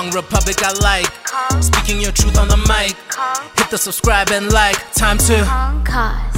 Kong Republic I like. Speaking your truth on the mic. Hit the subscribe and like. Time to Kongcast.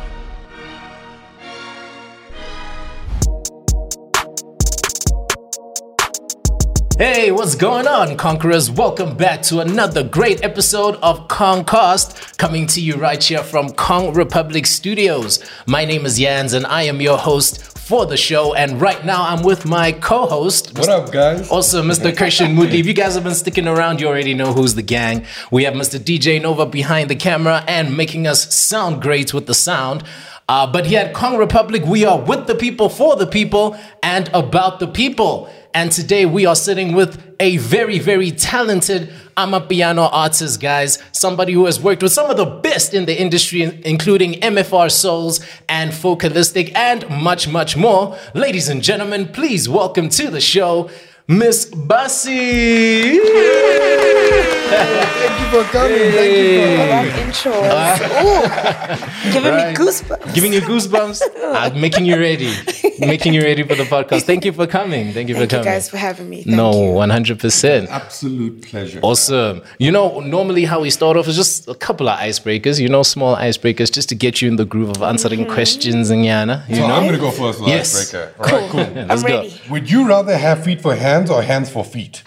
Hey, what's going on, Conquerors? Welcome back to another great episode of Kongcast, coming to you right here from Kong Republic Studios. My name is Jans and I am your host for the show, and right now I'm with my co-host. What up, guys? Also, Mr. Christian Moody. If you guys have been sticking around, you already know who's the gang. We have Mr. DJ Nova behind the camera and making us sound great with the sound. But here at Kong Republic, we are with the people, for the people, and about the people. And today we are sitting with a very, very talented Amapiano artist, guys. Somebody who has worked with some of the best in the industry, including MFR Souls and Focalistic and much, much more. Ladies and gentlemen, please welcome to the show, Miss Bassi. Thank you for coming. Thank you for that intro. Giving me goosebumps. Giving you goosebumps? Making you ready. Making you ready for the podcast. Thank you for coming. Thank you for coming. Thank you guys for having me. Thank you. 100%. Absolute pleasure. Awesome. You know, normally how we start off is just a couple of icebreakers, small icebreakers, just to get you in the groove of answering questions and yana. So I'm going to go first with yes. icebreaker. All right, cool. Yeah, let's I'm ready. go. Would you rather have feet for hands or hands for feet?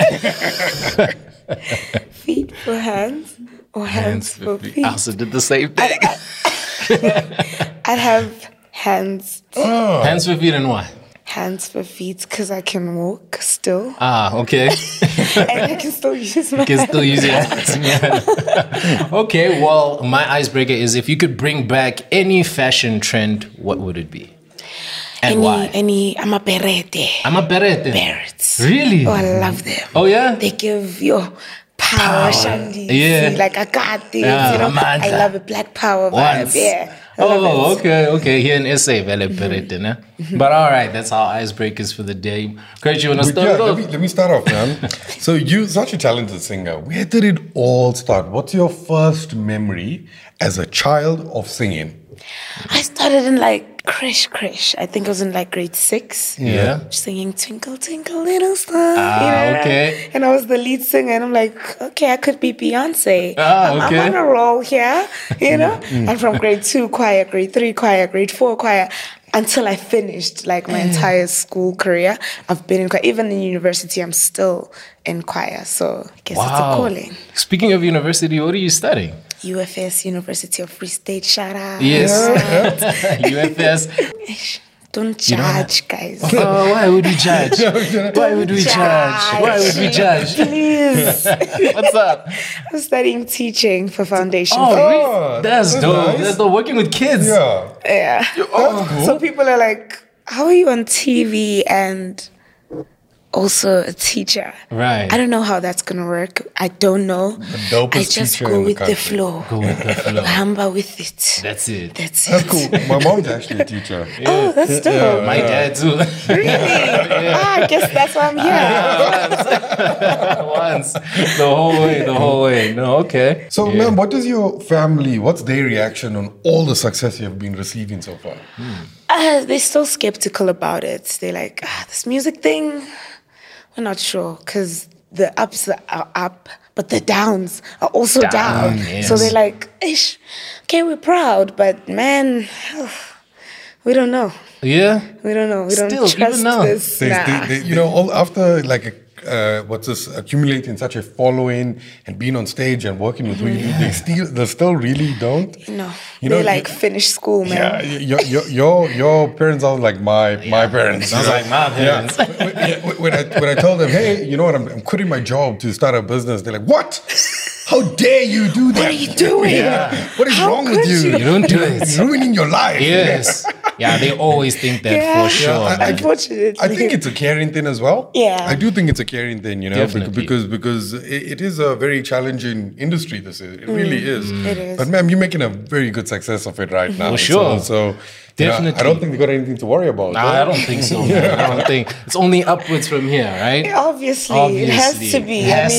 Feet for hands or hands for feet? I also did the same thing. I'd have hands. Oh. Hands for feet and why? Hands for feet because I can walk still. Okay. And I can still use my Can still use your hands. Yeah. Okay, well, my icebreaker is if you could bring back any fashion trend, what would it be? And why? I'm a berete. Berets. Really? Oh, I love them. Oh, yeah? They give you power, Shandi. Yeah. Like I got this, Yeah, I love a black power vibe. Once. Yeah. I love it. Okay. Here in SA, vele berete, ne? But all right, that's our icebreakers for the day. Kurt, you want to start off? Let me start off, man. So you're such a talented singer. Where did it all start? What's your first memory as a child of singing? I started in like Krish. I think I was in like grade 6. Yeah. Singing Twinkle, Twinkle, Little Star. Okay. And I was the lead singer and I'm like, okay, I could be Beyonce. Okay. I'm on a roll here, And from grade 2 choir, grade 3 choir, grade 4 choir, until I finished like my entire school career. I've been in choir. Even in university, I'm still in choir. So I guess it's a calling. Speaking of university, what are you studying? UFS, University of Free State, shout out. Yes. UFS. Don't judge, guys. Oh, why would we judge? Why would we judge? Why would we judge? Please. What's up? I'm studying teaching for foundation. Oh, Oh, really? That's dope. nice. That's dope. Working with kids. Yeah. Yeah. That's cool. So people are like, how are you on TV and also a teacher? Right. I don't know how that's going to work. I don't know. dopest I just teacher go in the with the country. flow. Go with the flow. Hamba with it. That's it. That's That's it. cool. My mom's actually a teacher. Oh, that's dope. My dad too. Really? I guess that's why I'm here. Once. The whole way. No, okay. So, ma'am, what is your family, what's their reaction on all the success you have been receiving so far? They're still skeptical about it. They're like, this music thing, we're not sure because the ups are up, but the downs are also down. Yes. So they're like, ish, okay, we're proud, but man, we don't know. Yeah. We don't know. We Still, don't trust even now. this. Nah. All after like accumulating such a following and being on stage and working with really, they still really don't. No, You know, they like finish school, man. Yeah, your parents are like my parents. Sounds like my parents. When I told them, hey, you know what, I'm quitting my job to start a business, they're like, what? How dare you do that? What are you doing? Yeah. What is How wrong with could you? you? You don't do it. You're ruining your life. Yes. Yeah, they always think that Yeah. for sure. Yeah, man. Unfortunately. I think it's a caring thing as well. Yeah. I do think it's a caring thing, Definitely. because it is a very challenging industry. This is. It really is. It is. But ma'am, you're making a very good success of it right now. For sure. So Definitely. I don't think we got anything to worry about. Nah, I don't think so. Man. I don't think it's only upwards from here, right? Obviously, it has to be.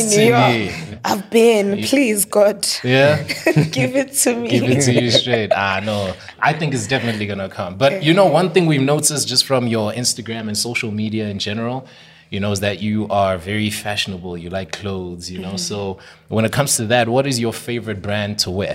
I've been. Please, God. Yeah. Give it to me. Give it to you straight. No. I think it's definitely gonna come. But you know, one thing we've noticed just from your Instagram and social media in general, you know, is that you are very fashionable. You like clothes, you know. So when it comes to that, what is your favorite brand to wear?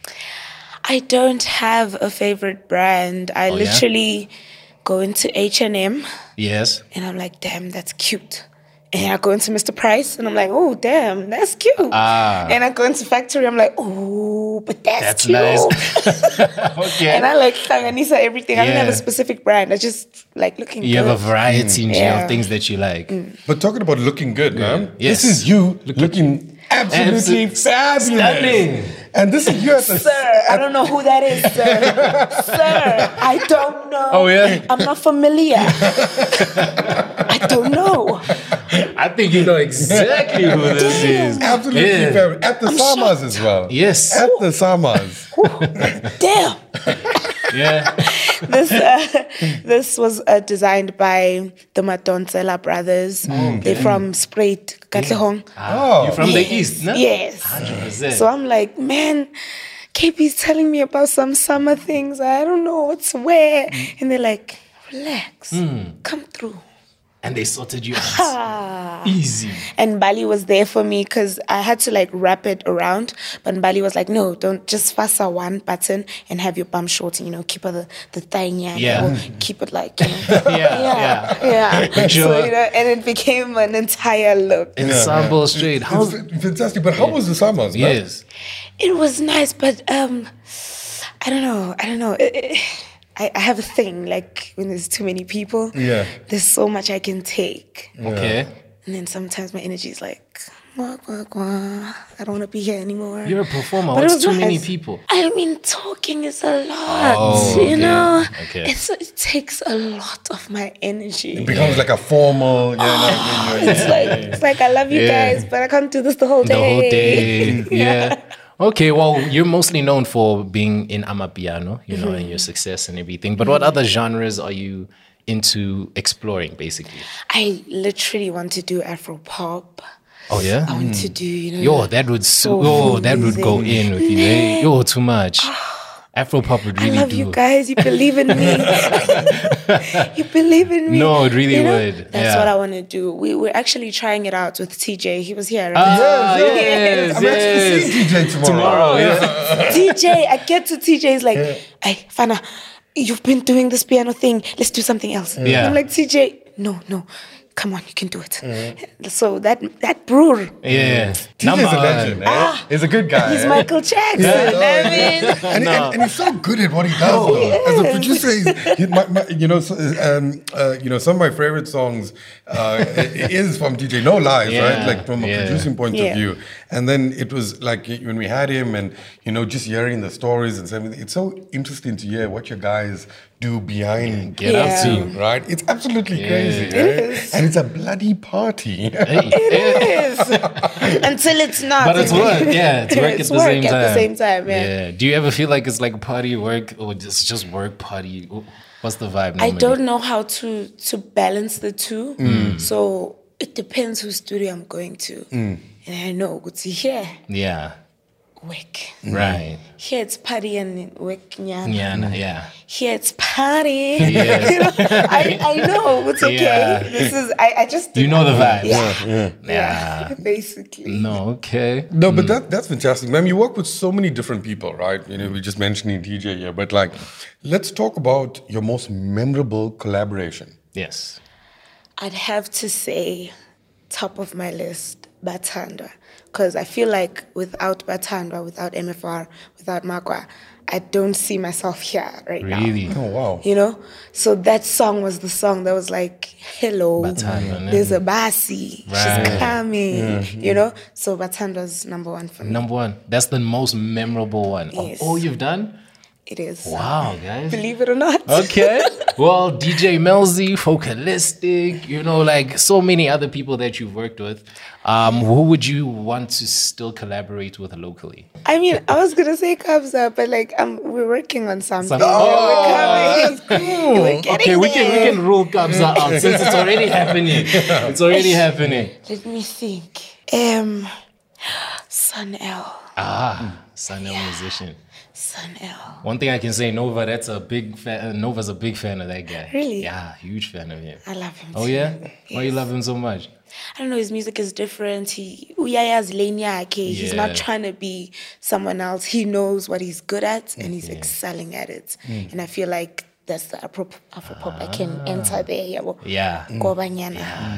I don't have a favorite brand. I Oh, yeah? literally go into H&M Yes. and I'm like, damn, that's cute. And I go into Mr. Price and I'm like, oh, damn, that's cute. And I go into Factory, I'm like, oh, but that's cute. nice. Okay. And I like Tanganyisa everything. I don't have Yeah. a specific brand. I just like looking You good. have a variety Yeah. of things that you like. But talking about looking good, man. Yes. This is you looking absolutely fabulous. Stunning. And this is you at the Sir, I don't know who that is, sir. Sir, I don't know. Oh, yeah? I'm not familiar. I don't know. I think you know exactly who this is. absolutely Yeah. fabulous. At the Samas as well. Yes. At the Samas. Damn. Yeah. This was designed by the Madonsela brothers. They're from Spruit, Katlehong. Oh. You're from the East, no? Yes. 100%. So I'm like, man, KP's telling me about some summer things. I don't know what to wear. And they're like, relax, come through. And they sorted you out. Easy. And Bali was there for me because I had to like wrap it around. But Bali was like, no, don't just fasten one button and have your bum short and, you know, keep the thigh Yeah. or keep it like, you know. Yeah. So, Sure. you know, and it became an entire look. Ensemble straight. How's It's fantastic. But how was the Samas, man? Yes. It was nice, but I don't know. I have a thing, like when there's too many people, there's so much I can take. Okay. And then sometimes my energy is like, wah, wah, wah. I don't want to be here anymore. You're a performer. But it What's was too many nice. people? I mean, talking is a lot, Oh, you okay. know? Okay. It takes a lot of my energy. It becomes like a formal, It's like, I love you Yeah. guys, but I can't do this the whole day. The whole day. Yeah. Okay, well, you're mostly known for being in Amapiano, you know, and your success and everything. But what other genres are you into exploring, basically? I literally want to do Afro pop. Oh, yeah? I want to do, you know. Yo, that would that would go in with you. Eh? Yo, too much. Afropop would I really love do. you guys. You believe in me. You believe in me. No, it really You know? would. That's Yeah. what I want to do. We're actually trying it out with TJ. He was here. Ah, Yes, yes, I'm actually seeing DJ tomorrow. TJ, I get to TJ. He's like, hey, Fana, you've been doing this piano thing. Let's do something else. Yeah. I'm like, TJ, no. Come on, you can do it. So that brewer, Yeah. TJ's a legend. He's a good guy. he's eh? Michael Jackson. I mean, And he's so good at what he does. though. As a producer, some of my favorite songs is from DJ No Lies, Yeah, right? Like from a yeah. producing point Yeah. of view. And then it was like when we had him, and just hearing the stories and everything. It's so interesting to hear what your guys do behind Get Yeah. up the scene, to. right? It's absolutely crazy, It right? is. And it's a bloody party. it is. Until it's not. But it's work, yeah. It's work It's at the work same at time. the same time, yeah. Do you ever feel like it's like party work or just work party? What's the vibe? I normally? don't know how to balance the two. So it depends whose studio I'm going to. And I know, good to hear, Yeah. work. Right. Here it's party and work. Nyana. Yeah. Here it's party. Yes. You know, I know it's okay. Yeah. This is I just You know the vibes. Yeah. Yeah. Basically. No, okay. No, but that's fantastic, man. You work with so many different people, right? We're just mentioning TJ here, but like, let's talk about your most memorable collaboration. Yes. I'd have to say top of my list, Bathandwa. Because I feel like without Bathandwa, without MFR, without Magwa, I don't see myself here right now. Really? Oh, wow. You know? So that song was the song that was like, hello, Bathandwa, ne? there's a Basi, Right. she's coming, you know? So Bathandwa's number one for me. Number one. That's the most memorable one. Yes. Of all you've done? It is. Wow, guys. Believe it or not. Okay. Well, DJ Melzy, Focalistic, like so many other people that you've worked with. Who would you want to still collaborate with locally? I mean, I was gonna say Kabza, but like we're working on something. Something. We're coming. We're getting Okay, we there. can rule Kabza out since it's already happening. It's already happening. Let me think. Sun L. Son of musician. Son L. One thing I can say, Nova, that's a big fan. Nova's a big fan of that guy. Really? Yeah, huge fan of him. I love him. Oh too. yeah? Why you Yes. love him so much? I don't know, his music is different. Uyaya's lane yakhe. He's not Yeah. trying to be someone else. He knows what he's good at and he's excelling at it. And I feel like that's the Afropop. I can enter there. Yabo. Yeah. Kobanyana.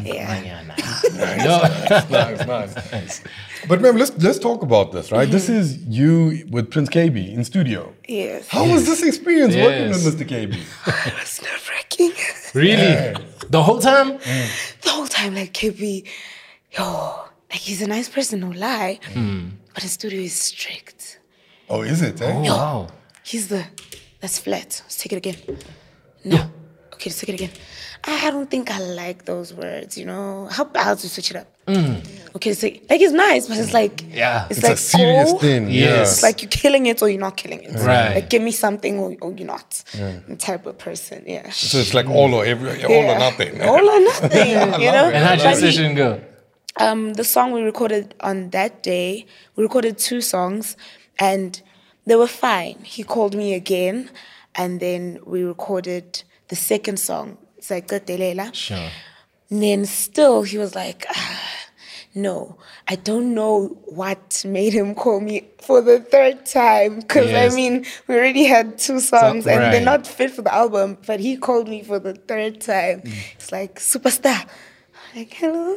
Nice. But ma'am, let's talk about this, right? This is you with Prince KB in studio. Yes. How was this experience working Yes. with Mr. KB? It was nerve-wracking. Really? The whole time? The whole time, like, KB, like, he's a nice person, no lie. But his studio is strict. Oh, is it? Eh? Oh, wow. That's flat. Let's take it again. No. Okay, let's take it again. I don't think I like those words, you know. How about to switch it up? Okay, let's take, like, it's nice, but it's like, Yeah. It's like a serious cool. thing. Yes. It's like you're killing it or you're not killing it. Right. Like, give me something or you're not. Type of person, yeah. So it's like all or nothing. All or nothing, you know? And how'd your But session go? the song we recorded on that day, we recorded 2 songs and they were fine. He called me again and then we recorded the second song. It's like Delela. Sure. And then still he was like, no, I don't know what made him call me for the 3rd time. Because, Yes. I mean, we already had 2 songs and right. they're not fit for the album. But he called me for the 3rd time. It's like, superstar. I'm like, hello.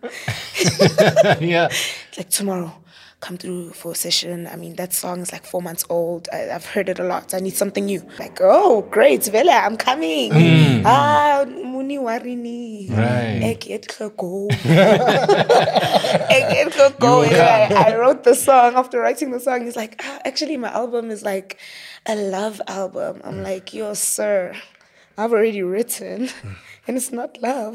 Yeah. It's like, tomorrow, come through for a session. I mean, that song is like 4 months old. I've heard it a lot. I need something new. Like, oh, great, Vela, I'm coming. Muni warini. Right. Eke go. Go. I wrote the song. After writing the song, he's like, actually, my album is like a love album. I'm like, yo, sir, I've already written. And it's not love.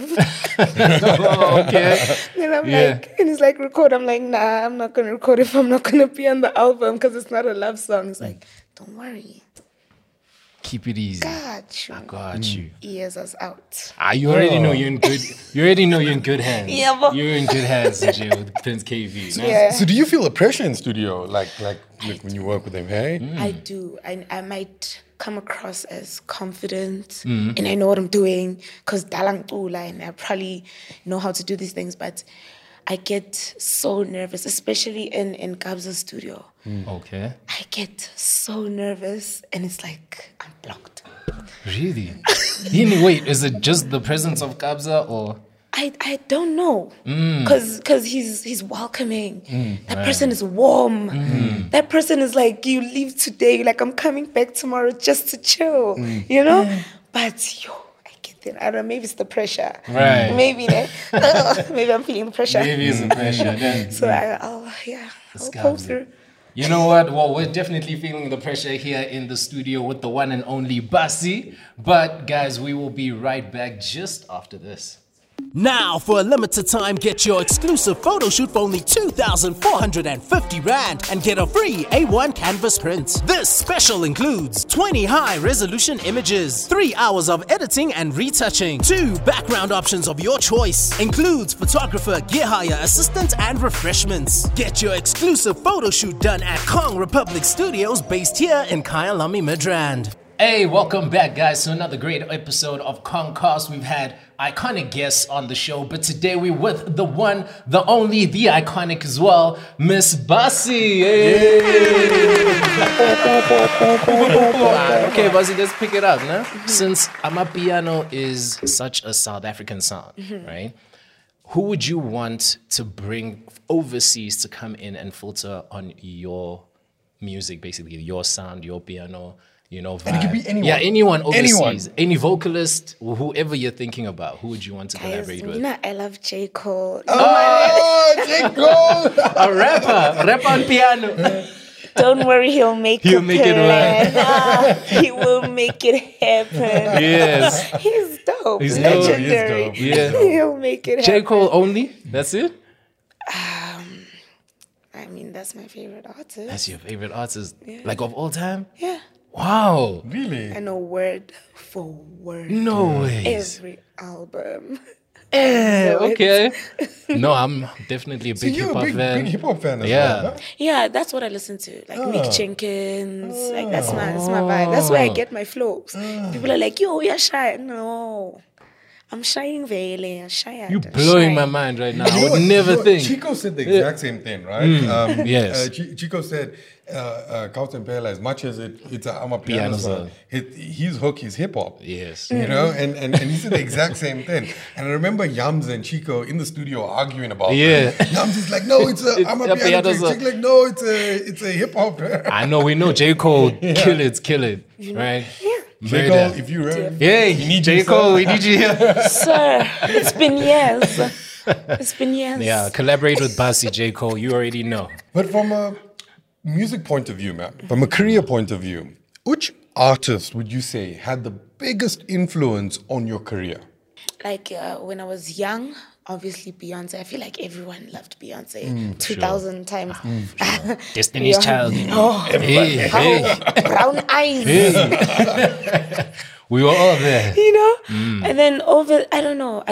Oh, okay. And I'm Yeah. like, and he's like, record. I'm like, nah, I'm not going to record if I'm not going to be on the album because it's not a love song. He's like, don't worry. Keep it easy. Got you. I got you. Ears us out. You already know you're in good. You already know you're in good hands. Yeah, but- You're in good hands, CJ, with Prince KV. No? Yeah. So do you feel the pressure in studio, like when you work with him, hey? I do. I might come across as confident and I know what I'm doing because dalang tula and I probably know how to do these things, but I get so nervous, especially in Kabza's studio. Okay. I get so nervous and it's like I'm blocked. Really? Wait, is it just the presence of Kabza or? I don't know because he's welcoming. That person is warm. That person is like, you leave today, you're like, I'm coming back tomorrow just to chill, you know. But I get there. I don't know, maybe it's the pressure. Right. Maybe maybe I'm feeling the pressure. Maybe it's the pressure. Then. So I'll pull Kabza. through. You know what? Well, we're definitely feeling the pressure here in the studio with the one and only Basi. But guys, we will be right back just after this. Now, for a limited time, get your exclusive photo shoot for only 2,450 Rand and get a free A1 canvas print. This special includes 20 high-resolution images, 3 hours of editing and retouching, 2 background options of your choice, includes photographer, gear hire, assistant, and refreshments. Get your exclusive photo shoot done at Kong Republic Studios based here in Kyalami Midrand. Hey, welcome back, guys, to another great episode of Concast. We've had iconic guests on the show, but today we're with the one, the only, the iconic as well, Miss Basi. Hey. Okay, Basi, let's pick it up, no? Since Amapiano is such a South African sound, right? Who would you want to bring overseas to come in and filter on your music, basically your sound, your piano? You know, vibe. And it could be anyone. Yeah, anyone overseas. Anyone. Any vocalist, whoever you're thinking about, who would you want to collaborate with? I love J. Cole. Oh, J. Cole! A rapper on piano. Don't worry, he'll make He'll a make it plan. He will make it happen. Yes. He's dope. He's dope. He's Legendary. dope. Yeah. He'll make it J. happen. Cole only? That's it? I mean, that's my favorite artist. That's your favorite artist? Like of all time? Yeah. Really? I know word for word. No ways. Every album. Okay. No, I'm definitely a So big you're hip a hop fan. big hip hop fan as Yeah. well. Huh? Yeah, that's what I listen to. Like Mick Jenkins. Like that's my vibe. That's where I get my flows. People are like, yo, you're shy. No. I'm shying very. I'm shy. You're blowing my mind right now. I would never think. Chico said the exact same thing, right? Yes. Chico said, Count and Pela, as much as I'm a Piano piano song, song. his hook is hip hop. Yes. You know, and he said the exact same thing. And I remember Yams and Chico in the studio arguing about Yeah. that. Yams is like, no, I'm a piano song. Chico like, no, it's a hip hop. I know, we know J. Cole, kill it, right? J. Cole, if you heard, Hey, we need J. you, Cole, sir. we need you here. Sir, it's been years. It's been years. Yeah, collaborate with Basi, J. Cole, you already know. But from a music point of view, man, from a career point of view, which artist would you say had the biggest influence on your career? Like when I was young, obviously Beyonce. I feel like everyone loved Beyonce 2,000 times. Destiny's Child. Oh, Hey, brown eyes. we were all there. You know? And then I don't know,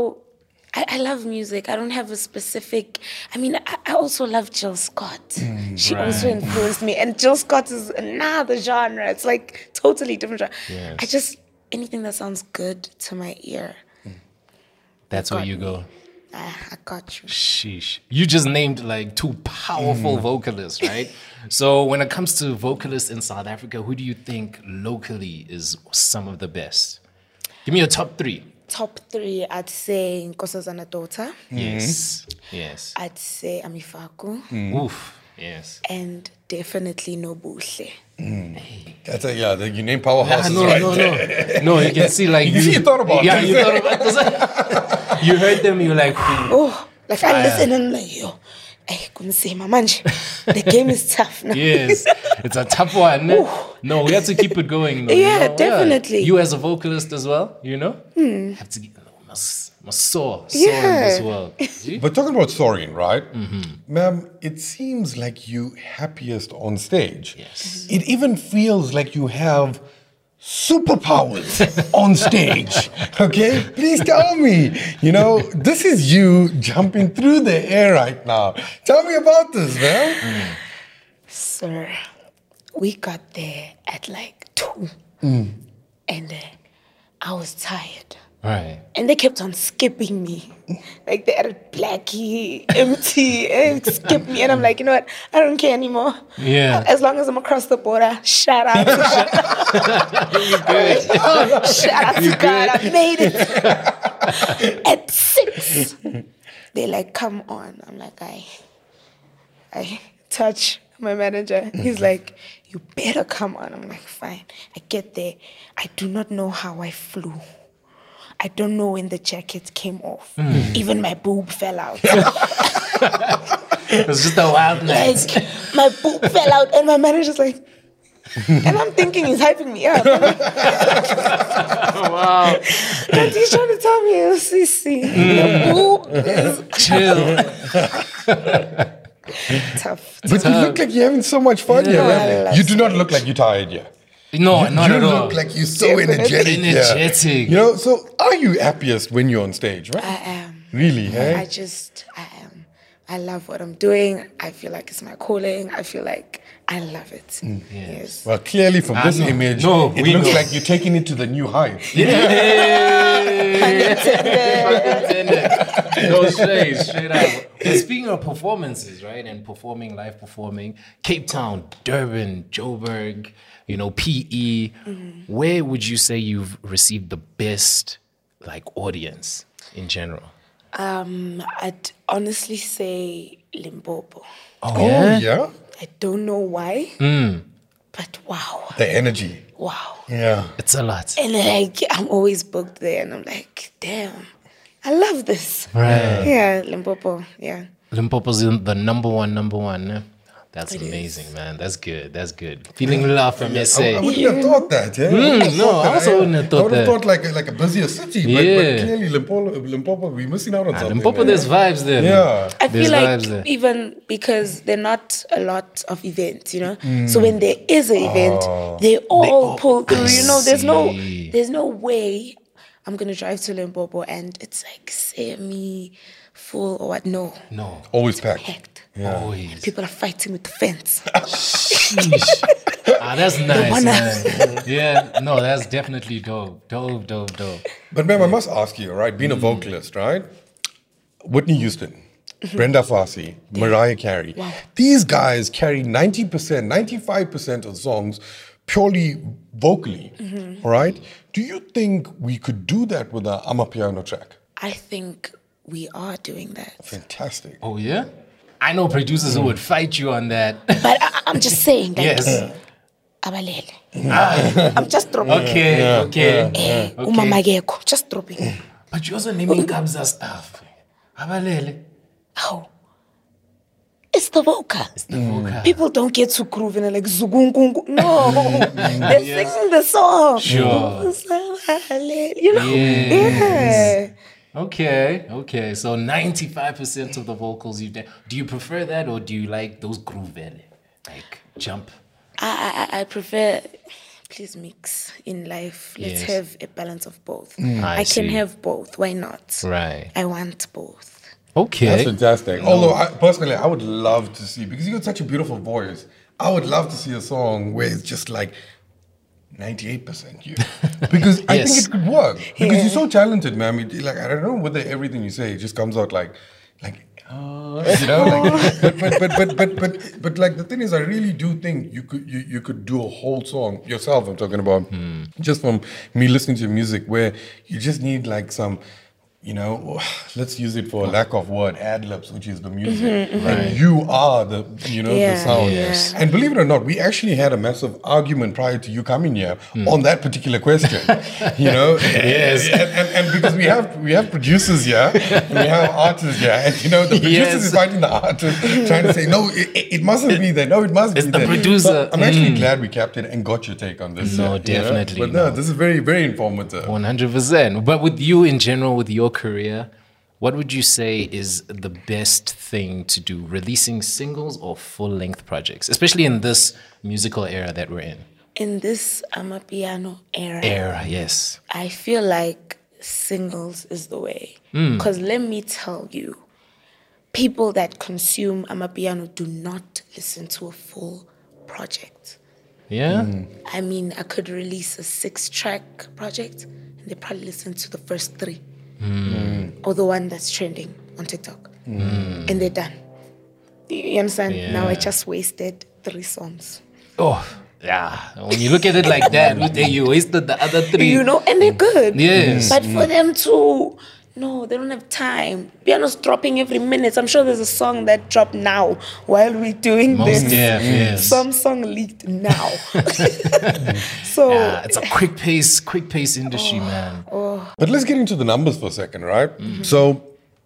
I love music. I don't have a specific. I mean, I also love Jill Scott. She also influenced me. And Jill Scott is another genre. It's like totally different genre. Yes. Anything that sounds good to my ear. That's where you go. I got you. Sheesh. You just named like two powerful vocalists, right? So when it comes to vocalists in South Africa, who do you think locally is some of the best? Give me your top three. Top three, I'd say Nkosazana Daughter. Yes. I'd say Amifaku. Oof. Yes. And definitely Nobuhle. That's you name powerhouses. No, you can see like You thought about yeah, this. you thought about this. You heard them, you're like, Oh, like I listen and I'm like, yo, hey, Kumsema manje. The game is tough now. yes, it's a tough one. No, we have to keep it going. Though, Yeah, definitely. You as a vocalist as well, you know, have to must soar in this world. But talking about soaring, right? Ma'am, it seems like you happiest on stage. Yes. It even feels like you have superpowers on stage. Okay? Please tell me. You know, this is you jumping through the air right now. Tell me about this, man. Sir, we got there at like 2. And I was tired. Right. And they kept on skipping me. Like they added Blackie, MT, and skip me. And I'm like, you know what? I don't care anymore. Yeah. As long as I'm across the border, shout out to God. Shout out to God. I made it. At 6. They're like, come on. I'm like, I touch my manager. He's like, you better come on. I'm like, fine. I get there. I do not know how I flew. I don't know when the jacket came off. Even my boob fell out. It was just a wild night. Like, my boob fell out, and my manager's like, and I'm thinking he's hyping me up. Wow. And he's trying to tell me, Sissy, the boob is Chill. tough. But you look like you're having so much fun here, I man. love You do not look like you're tired yet. No, not you at all. look like you're so energetic. Energetic. You know, so are you happiest when you're on stage, right? I am. Really, hey? I am. I love what I'm doing. I feel like it's my calling. I feel like I love it. Yes. Well, clearly from this know. image, No, it we looks know. like you're taking it to the new height. No, straight out. And speaking of performances, right, and live performing, Cape Town, Durban, Joburg, PE, where would you say you've received the best, audience in general? I'd honestly say Limpopo. Oh, Yeah? I don't know why, but wow. The energy. Wow. Yeah. It's a lot. And I'm always booked there, and I'm like, damn, I love this. Right. Yeah, Limpopo. Yeah. Limpopo's the number one. Eh? That's amazing, man. That's good. Feeling love from SA. I wouldn't have thought that, yeah? I also wouldn't have thought I would have that. thought like a busier city, but Yeah. clearly Limpopo, we're missing out on something. Limpopo, man. there's vibes there. Yeah. I There's feel like vibes there. even because there are not a lot of events, So when there is an event, they all pull through. There's see. no way I'm going to drive to Limpopo and it's like semi-full or what? No. No. Always packed. Packed. Always. People are fighting with the fence. That's nice, wanna- man. Yeah, no, that's definitely dope. Dope. But ma'am, I must ask you, right? Being a vocalist, right? Whitney Houston, Brenda Fassie, Mariah Carey. Wow. These guys carry 90%, 95% of the songs purely vocally, all right? Do you think we could do that with a Amapiano track? I think we are doing that. Fantastic. Oh, yeah? I know producers who would fight you on that. But I'm just saying that. Yes. Abalele. I'm just dropping. Okay. Umama akekho, just dropping. But you're also naming Kabza stuff. Abalele. Oh. It's the vocal. The vocal. People don't get to groove and they're like zugungungu. No, they're singing the song. Sure. You know? Yes. Yeah. Okay. So 95% of the vocals you've done. Do you prefer that or do you like those groove vele? Like jump? I prefer, please mix in life. Let's Yes. have a balance of both. I I can see. have both. Why not? Right. I want both. Okay. That's fantastic. Although, personally, I would love to see, because you got such a beautiful voice, I would love to see a song where it's just like 98% you. Because I think Yes. it could work. Because you're so talented, man. Like, I don't know whether everything you say just comes out like you know, like, but like the thing is, I really do think you could do a whole song yourself. I'm talking about just from me listening to your music, where you just need like some, you know, let's use it for lack of word, ad-libs, which is the music. And you are the, you know, the Yeah, sound. yes. And believe it or not, we actually had a massive argument prior to you coming here on that particular question. You know? Yes. And because we have producers here, and we have artists here, and you know, the producers Yes. is fighting the artist, trying to say, no, it mustn't be there. No, it must It's be the there. producer. So I'm actually glad we kept it and got your take on this. No, you know? definitely, But no, no. this is very, very informative. 100%. But with you in general, with your career, what would you say is the best thing to do? Releasing singles or full-length projects, especially in this musical era that we're in? In this Amapiano era, Yes. I feel like singles is the way. Because let me tell you, people that consume Amapiano do not listen to a full project. Yeah? I mean, I could release a 6-track project and they probably listen to the first 3. Or the one that's trending on TikTok. And they're done. You understand? Yeah. Now I just wasted 3 songs. Oh, yeah. When you look at it like that, you wasted the other 3. You know, and they're good. Yes. But for them to, no, they don't have time. Piano's dropping every minute. I'm sure there's a song that dropped now while we're doing Most this. yes. Some song leaked now. So Yeah, it's a quick pace industry, man. But let's get into the numbers for a second, right? So,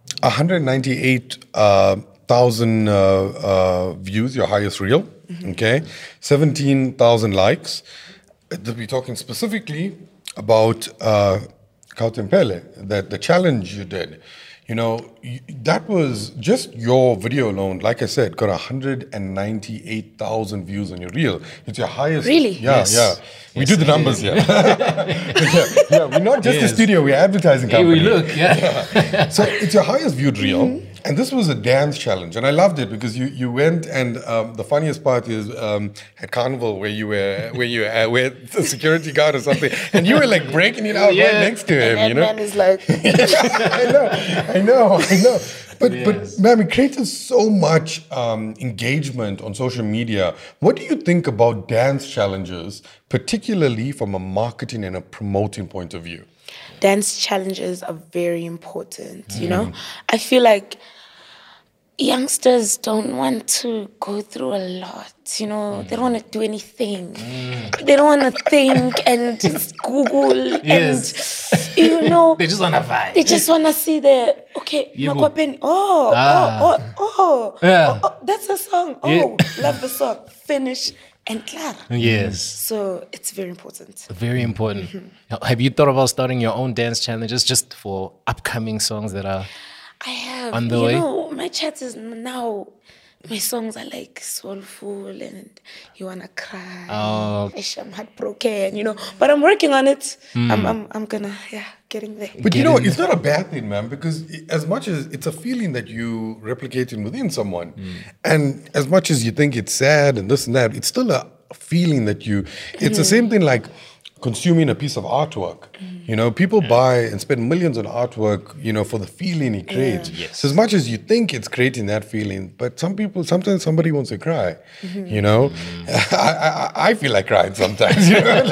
198,000 views, your highest reel, okay? 17,000 likes. We're talking specifically about Kautempele, that the challenge you did. You know, that was just your video alone, like I said, got 198,000 views on your reel. It's your highest. Really? Yeah, Yes. yeah. We do the numbers here. yeah, we're not just a Yes. studio, we're advertising Here company. we look, yeah. So it's your highest viewed reel, and this was a dance challenge, and I loved it because you went and the funniest part is at Carnival where you were with the security guard or something, and you were like breaking it out Yeah. right next to him, that you know. man is like, I know. But Yes. ma'am, it created so much engagement on social media. What do you think about dance challenges, particularly from a marketing and a promoting point of view? dance challenges are very important, you know? I feel like youngsters don't want to go through a lot, you know? They don't want to do anything. They don't want to think and just Google Yes. and, you know, They just want to vibe. they just want to see the, okay, You Makwapeni, Yeah. that's a song. Oh, Yeah. love the song. Finish and clap. Yes. So it's very important. Very important. Have you thought about starting your own dance challenges just for upcoming songs that are I have. On the you way? know, my chat is now my songs are like soulful and you wanna cry. Ish, I'm heartbroken, you know. But I'm working on it. I'm gonna getting there. But you know what? It's not a bad thing, man, because as much as it's a feeling that you replicating within someone, and as much as you think it's sad and this and that, it's still a feeling that you. It's the same thing like consuming a piece of artwork. You know, people buy and spend millions on artwork, you know, for the feeling it creates. Yes. So as much as you think it's creating that feeling, but sometimes somebody wants to cry, you know. I feel like crying sometimes, you know.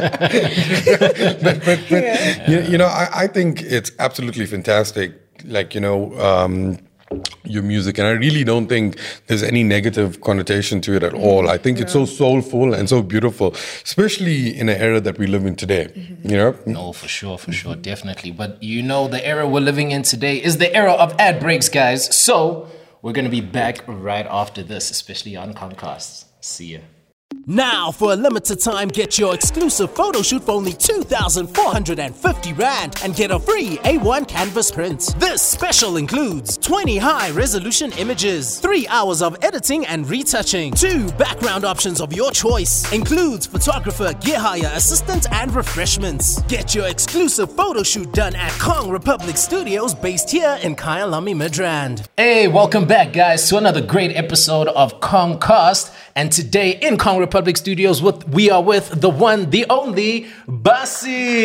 You know, I think it's absolutely fantastic, like, you know, your music, and I really don't think there's any negative connotation to it at all. I think it's so soulful and so beautiful, especially in an era that we live in today. You know? No, for sure, definitely. But you know, the era we're living in today is the era of ad breaks, guys. So we're gonna be back right after this, especially on Comcast. See ya. Now, for a limited time, get your exclusive photo shoot for only 2,450 Rand and get a free A1 canvas print. This special includes 20 high-resolution images, 3 hours of editing and retouching, 2 background options of your choice, includes photographer, gear hire, assistant, and refreshments. Get your exclusive photo shoot done at Kong Republic Studios, based here in Kyalami, Midrand. Hey, welcome back, guys, to another great episode of Comcast. And today in Kong Republic Studios, we are with the one, the only, Basi.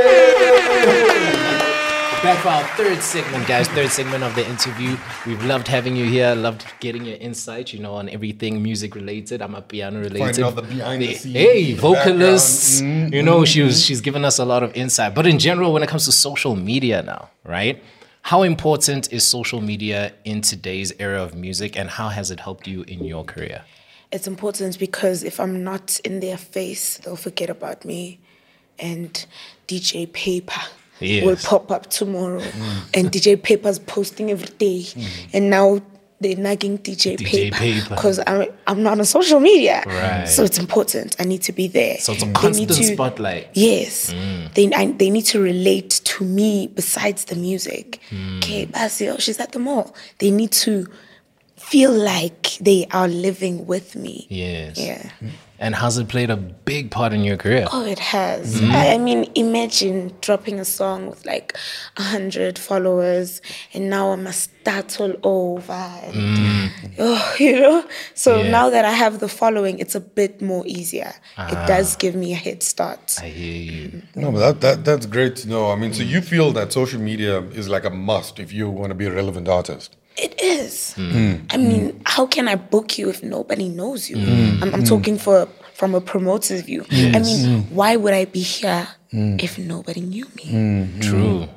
Back for our third segment, guys. Third segment of the interview. We've loved having you here. Loved getting your insight, you know, on everything music related. I'm a piano related. Finding out the behind the scenes. Hey, vocalists. You know, she's given us a lot of insight. But in general, when it comes to social media now, right? How important is social media in today's era of music, and how has it helped you in your career? It's important because if I'm not in their face, they'll forget about me. And DJ Paper will pop up tomorrow. And DJ Paper's posting every day. And now they're nagging DJ Paper because I'm not on social media. Right. So it's important. I need to be there. So it's a constant spotlight. Yes. They need to relate to me besides the music. Okay, Basil, she's at the mall. They need to feel like they are living with me. Yes. Yeah. And has it played a big part in your career? Oh, it has. I mean, imagine dropping a song with like 100 followers, and now I must start all over. And, you know? So now that I have the following, it's a bit more easier. It does give me a head start. I hear you. No, but that's great to know. I mean, so you feel that social media is like a must if you want to be a relevant artist? It is. I mean, how can I book you if nobody knows you? I'm talking from a promoter's view. I mean, why would I be here if nobody knew me? True.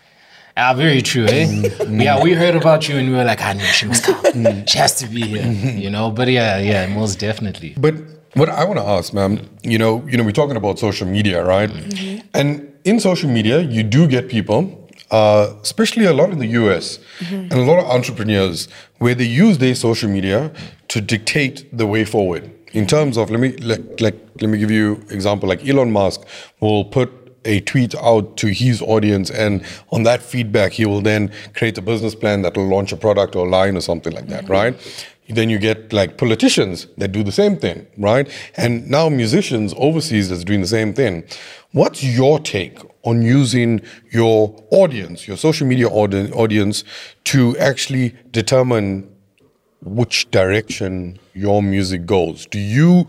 Very true, eh? Yeah, we heard about you and we were like, I know she must come. She has to be here, you know? But yeah, most definitely. But what I want to ask, ma'am, you know, we're talking about social media, right? And in social media, you do get people, especially a lot in the US, and a lot of entrepreneurs, where they use their social media to dictate the way forward. In terms of, let me give you an example. Like Elon Musk will put a tweet out to his audience, and on that feedback, he will then create a business plan that will launch a product or a line or something like that, right? Then you get like politicians that do the same thing, right? And now musicians overseas that's doing the same thing. What's your take on using your audience, your social media audience, to actually determine which direction your music goes? Do you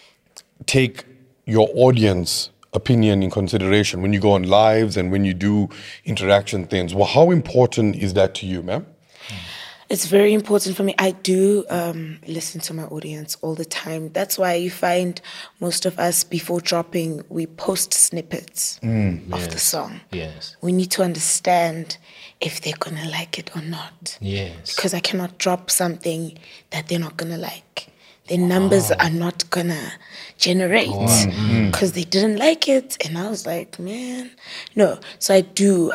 take your audience opinion in consideration when you go on lives and when you do interaction things? Well, how important is that to you, ma'am? It's very important for me. I do listen to my audience all the time. That's why you find most of us, before dropping, we post snippets of the song. Yes. We need to understand if they're going to like it or not. Yes. Because I cannot drop something that they're not going to like. Their numbers are not going to generate because they didn't like it. And I was like, man, no. So I do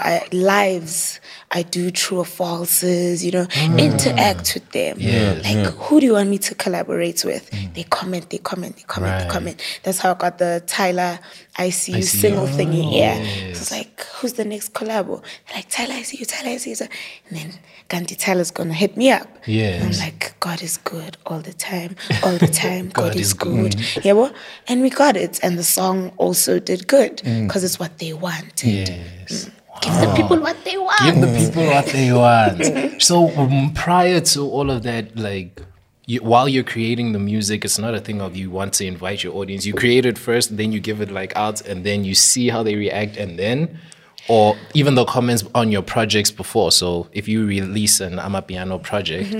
true or falses, you know, interact with them. Who do you want me to collaborate with? They comment. That's how I got the Tyler I See You single thingy. Yeah. So it's like, who's the next collabo? They're like, Tyler, I see you, Tyler, I see you. And then Gandhi Tyler's gonna hit me up. Yes. And I'm like, God is good all the time, all the time. God is good. Yeah, well, and we got it. And the song also did good because it's what they wanted. Yes. Give the people what they want. Give the people what they want. So prior to all of that, like, while you're creating the music, it's not a thing of you want to invite your audience. You create it first, and then you give it like out, and then you see how they react, and then, or even the comments on your projects before. So if you release an Amapiano project,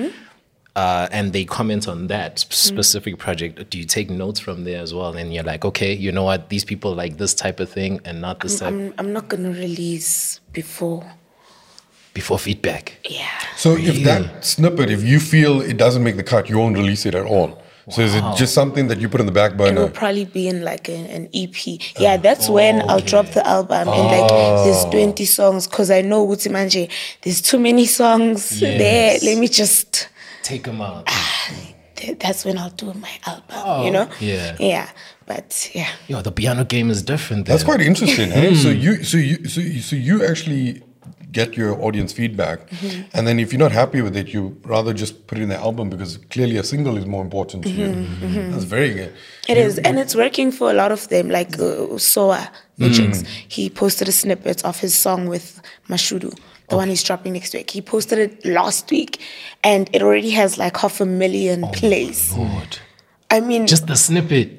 and they comment on that specific project, do you take notes from there as well? And you're like, okay, you know what, these people like this type of thing and not this type. I'm not gonna release before feedback. Yeah. So if that snippet, if you feel it doesn't make the cut, you won't release it at all. So is it just something that you put in the back It will burner? probably be in like an EP. Yeah, that's when I'll drop the album and like there's 20 songs because I know Wuti Manje, there's too many songs there. Let me just Take them out. that's when I'll do my album, you know? Yeah. Yeah. But yeah. Yo, the piano game is different there. That's quite interesting. Eh? So you actually get your audience feedback, and then if you're not happy with it, you rather just put it in the album because clearly a single is more important to you. That's very good. It is, and it's working for a lot of them. Like Soa, the Jinx, he posted a snippet of his song with Mashudu, the one he's dropping next week. He posted it last week, and it already has like 500,000 plays. Lord. I mean, Just the snippet.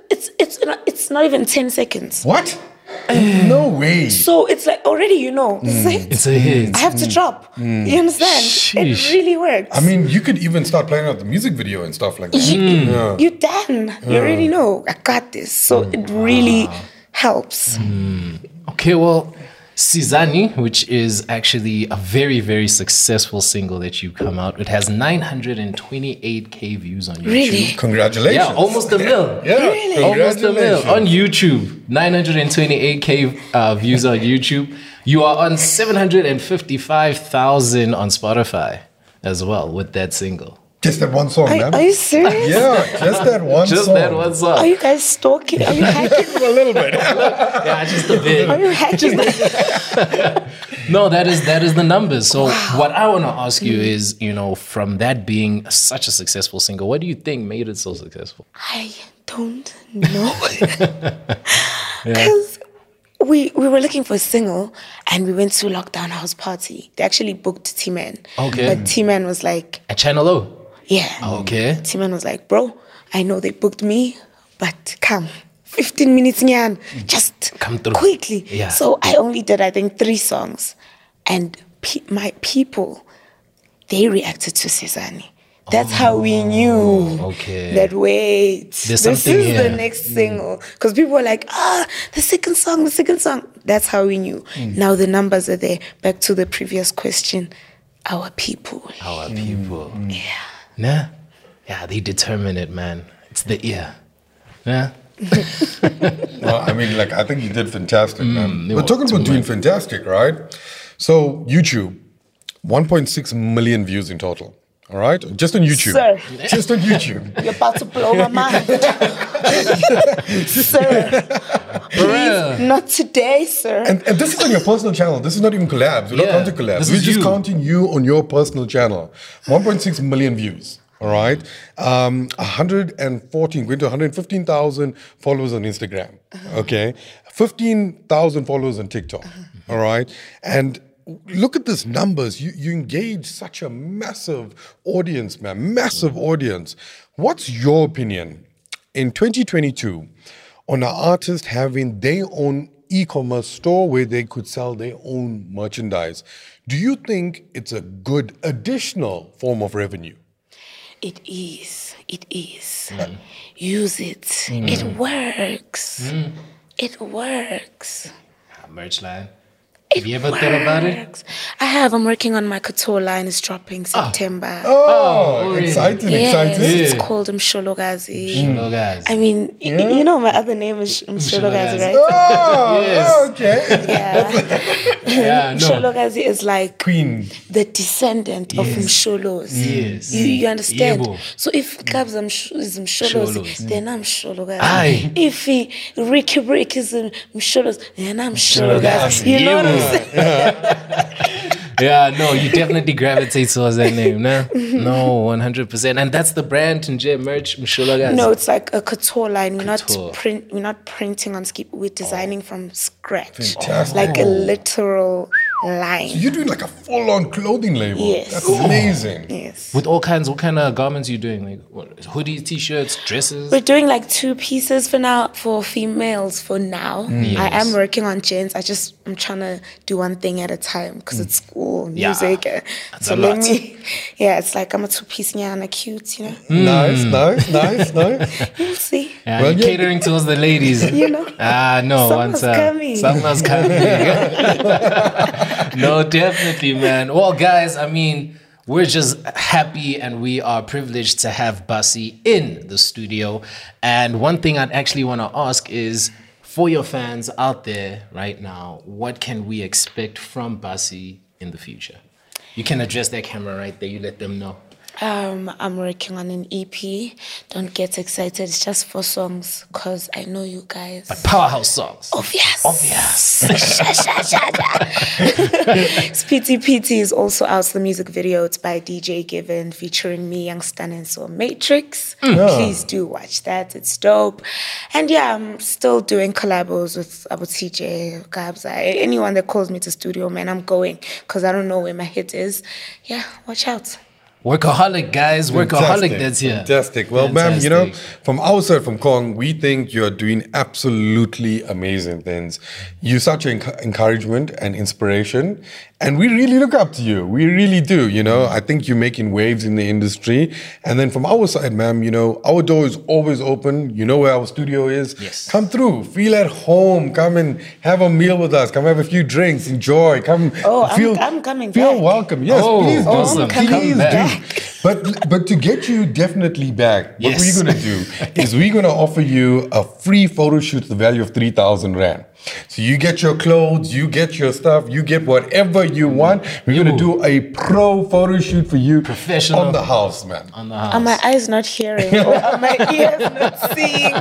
it's not even 10 seconds. What? No way. So it's like already, you know, this is it. It's a hit. I have to drop. You understand? Sheesh. It really works. I mean, you could even start planning out the music video and stuff like that. you done. You already know. I got this. So it really helps. Okay, well, Sizani, which is actually a very, very successful single that you come out. It has 928K views on YouTube. Really? Congratulations. Yeah, almost a mil. Yeah, Really? Almost a mil congratulations. on YouTube. 928K views on YouTube. You are on 755,000 on Spotify as well with that single. Just that one song, man. Are you serious? Yeah, just that one Just song. that one Are song. you guys stalking? Are you hacking? A little bit. Yeah, just a bit. Are you hacking? No, that is the numbers. So what I want to ask you is, you know, from that being such a successful single, what do you think made it so successful? I don't know. Because we were looking for a single and we went to Lockdown House Party. They actually booked T-Man. Okay. But T-Man was like, At Channel O. yeah. Okay. T-Man was like, bro, I know they booked me, but come. 15 minutes, nyan. Just Come through. quickly. Yeah. So I only did, I think, 3 songs. And my people, they reacted to Sizani. That's how we knew okay. that, wait, There's this something is here. the next single. Because people were like, the second song. That's how we knew. Now the numbers are there. Back to the previous question. Our people. Our people. Yeah. Nah. Yeah, they determine it, man. It's the ear. Yeah. Well, I mean, like, I think you did fantastic, man. they We're were talking too about doing much. fantastic, right? So, YouTube, 1.6 million views in total. All right? Just on YouTube. Sir. Just on YouTube. You're about to blow my mind. Sir. Please, not today, sir. And this is on your personal channel. This is not even collabs. We're not Yeah, counting collabs. this We're is just you. counting you on your personal channel. 1.6 million views. All right. 114, going to 115,000 followers on Instagram. Okay. 15,000 followers on TikTok. All right. And look at these numbers. You engage such a massive audience, man. Massive audience. What's your opinion in 2022 on an artist having their own e-commerce store where they could sell their own merchandise? Do you think it's a good additional form of revenue? It is. It is. Use it. It works. It works. Merch line. Have you ever thought about it? Works. I have. I'm working on my couture line. It's dropping September. Oh, really? exciting, Yes, exciting. it's called Mshologazi. No, guys. I mean, you know my other name is Mshologazi, right? Oh, Yes. okay. Yeah. Yeah, no. Mshologazi is like Queen. the descendant of Msholos. Yes. You understand? Yebo. So if Kabza is Msholos, Sholos. then I'm Mshologazi. Aye. If Ricky Brick is Msholos, then I'm Mshologazi. Mshologazi. You know what I'm Yebo. saying? Yeah, no, you definitely gravitate towards that name, no? No, 100%. And that's the brand, Nje merch, Mshologazi. No, it's like a couture line. Couture. We're not printing on skip. We're designing from scratch, Fantastic. like a literal line. You're doing like a full-on clothing label. Yes. That's amazing. Yes. With all kinds, what kind of garments are you doing? Like what, hoodies, t-shirts, dresses? We're doing like 2 pieces for now for females for now. Yes. I am working on gents. I'm trying to do one thing at a time because it's school, Yeah. music. That's So a let lot. me, it's like I'm a 2-piece nyana cute, you know. Nice, nice. You'll see. Yeah, Well, you're yeah. catering towards the ladies. You know. No, Summer's coming. Summer's coming. No, definitely, man. Well, guys, I mean, we're just happy and we are privileged to have Bussy in the studio. And one thing I'd actually want to ask is, for your fans out there right now, what can we expect from Bussy in the future? You can address that camera right there. You let them know. I'm working on an EP. Don't get excited. It's just 4 songs because I know you guys. Powerhouse songs. Obvious. Obvious. Spitty PT is also out. The music video. It's by DJ Given featuring me, Young Stan, and so Matrix. Please do watch that. It's dope. And yeah, I'm still doing collabos with Abu TJ, Kabza. Anyone that calls me to studio, man, I'm going because I don't know where my hit is. Yeah, watch out. Workaholic, guys. Workaholic that's here. Fantastic. Well, ma'am, you know, Fantastic. from our side, from Kong, we think you're doing absolutely amazing things. You're such an encouragement and inspiration, and we really look up to you. We really do, you know. I think you're making waves in the industry. And then from our side, ma'am, you know, our door is always open. You know where our studio is. Yes. Come through. Feel at home. Come and have a meal with us. Come have a few drinks. Enjoy. Come. Oh, I'm coming Feel back. welcome. Yes, Oh, please do. awesome. Come Please back. do. But to get you definitely back, what Yes. we're gonna do is we're gonna offer you a free photo shoot to the value of 3,000 Rand. So you get your clothes, you get your stuff, you get whatever you want. We're gonna do a pro photo shoot for you, Professional. on the house, man. On the house. Are my eyes not hearing? Or are my ears not seeing?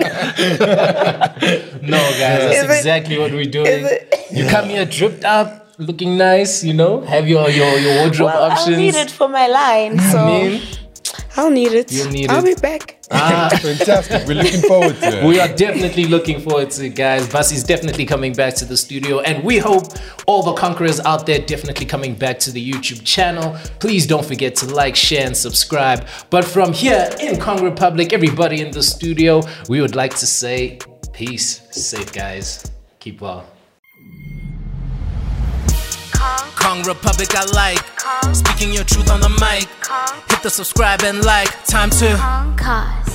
No, guys, that's Is it- exactly what we're doing. is it- You come here dripped up, looking nice, you know, have your wardrobe Well, options. I'll need it for my line, so mean? I'll need it. You'll need I'll it. be back. Fantastic. We're looking forward to it. We are definitely looking forward to it, guys. Bussy's definitely coming back to the studio, and we hope all the conquerors out there definitely coming back to the YouTube channel. Please don't forget to like, share, and subscribe. But from here in Kong Republic, everybody in the studio, we would like to say peace. Safe, guys. Keep well. Kong Republic, I like. Speaking your truth on the mic. Hit the subscribe and like. Time to Cause